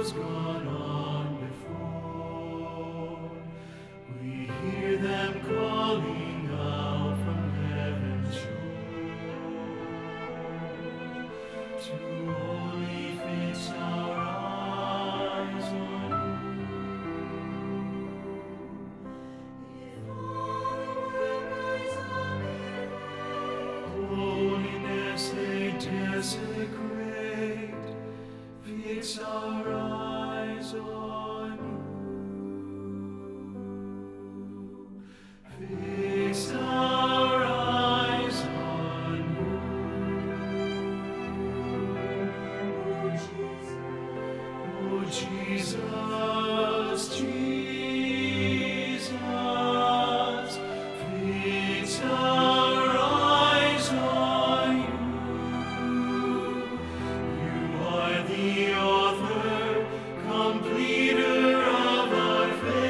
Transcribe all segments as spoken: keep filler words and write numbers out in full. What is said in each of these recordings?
those gone on before. We hear them calling out from heaven's shore. To wholly fix our eyes on holiness they desecrate, fix our eyes on you. Fix our eyes on you. Oh Jesus, Jesus, fix our eyes on you. You are the author, completer of our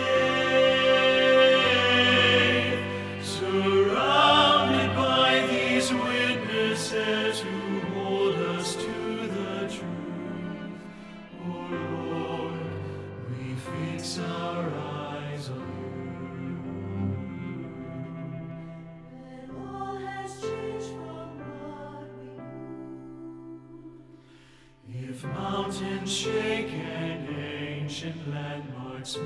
faith, surrounded by these witnesses who hold us to the truth. Oh Lord, we fix our eyes on And all has changed from what we knew. If mountains shake and ancient landmarks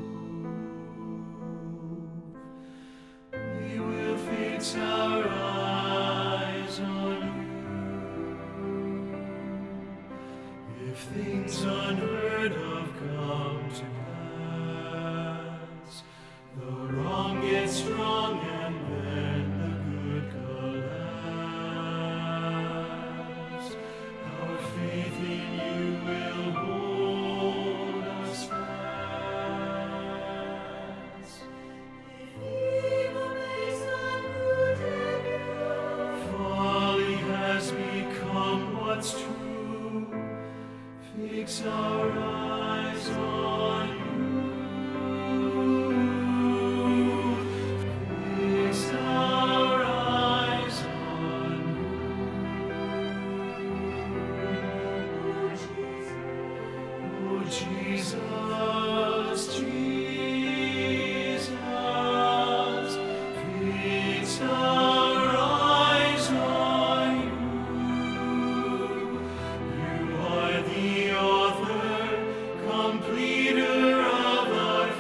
move, we will fix our eyes on you. If things unheard of come to pass, the wrong gets strong and then the good collapse. Our faith in you will hold us fast. If evil makes uprooted you, Folly has become what's true. Fix our eyes on you. Fix our eyes on you. oh Jesus, Oh Jesus, Jesus, fix our eyes on you. You are the author, completer of our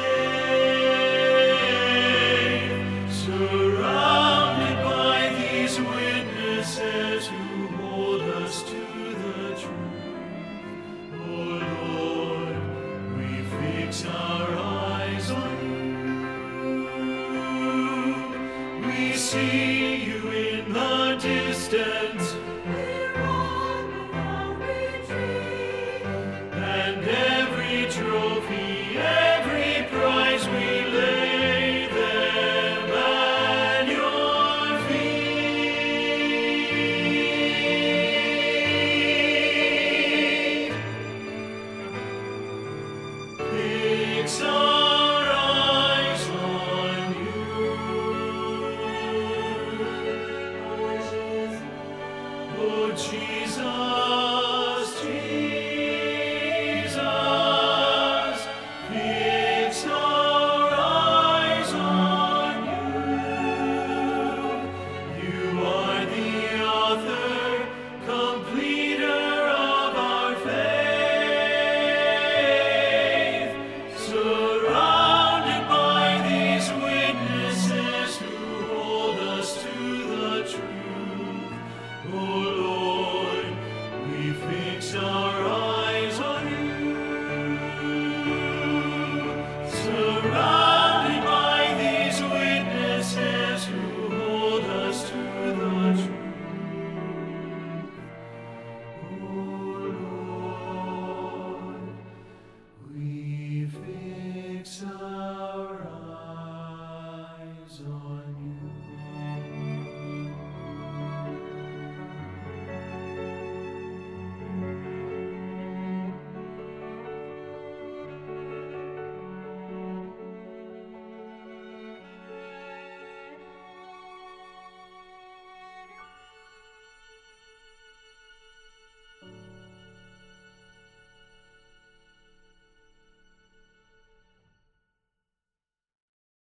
faith, surrounded by these witnesses who hold us to the truth. Oh Lord, we fix our eyes on you. We see